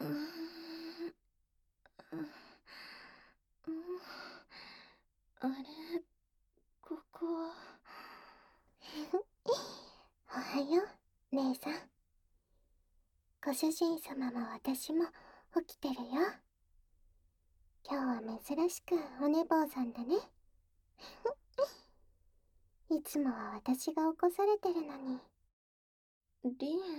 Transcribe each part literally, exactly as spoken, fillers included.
あれ、ここは。 おはよう、姉さん。ご主人様も私も起きてるよ。今日は珍しくお寝坊さんだね。いつもは私が起こされてるのに。 リン。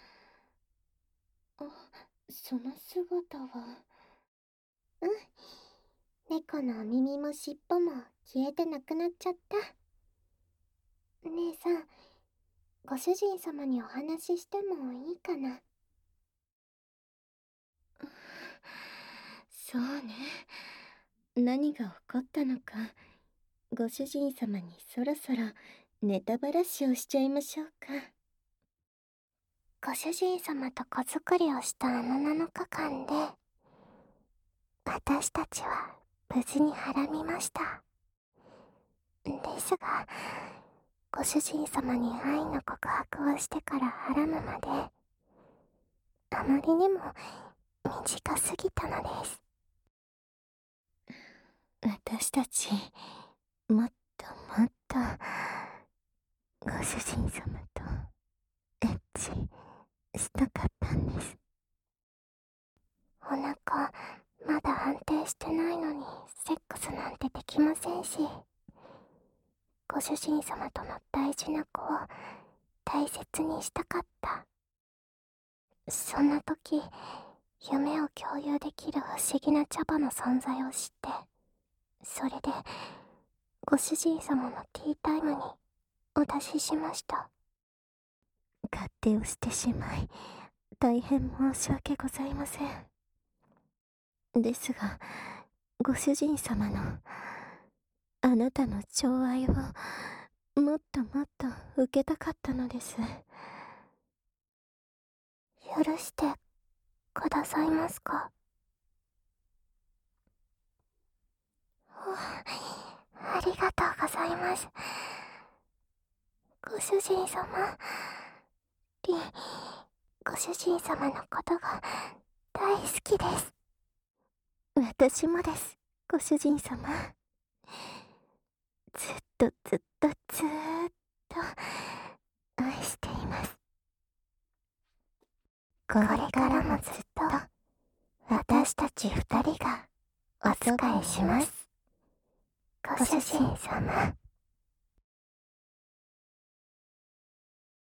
あ、その姿は。 うん。猫のお耳も尻尾も消えてなくなっちゃった。姉さん、ご主人様にお話ししてもいいかな。 そうね。何が起こったのか、ご主人様にそろそろネタばらしをしちゃいましょうか。 ご主人様と子作りをしたあのなのかかんで、私たちは無事にはらみました。ですが、ご主人様に愛の告白をしてからはらむまで、あまりにも短すぎたのです。 私たち、もっともっと、ご主人様とエッチしたかったんです。 お腹、まだ安定してないのに、セックスなんてできませんし、ご主人様との大事な子を大切にしたかった。そんな時、夢を共有できる不思議な茶葉の存在を知って、それでご主人様のティータイムにお出ししました。 勝手をしてしまい大変申し訳ございません。ですが、ご主人様のあなたの寵愛をもっともっと受けたかったのです。 許してくださいますか？ありがとうございます。ご主人様、リン、ご主人様のことが大好きです。 私もです、ご主人様。ずっとずっとずーっと愛しています。 これからもずっと私たち二人がお仕えします。ご主人様。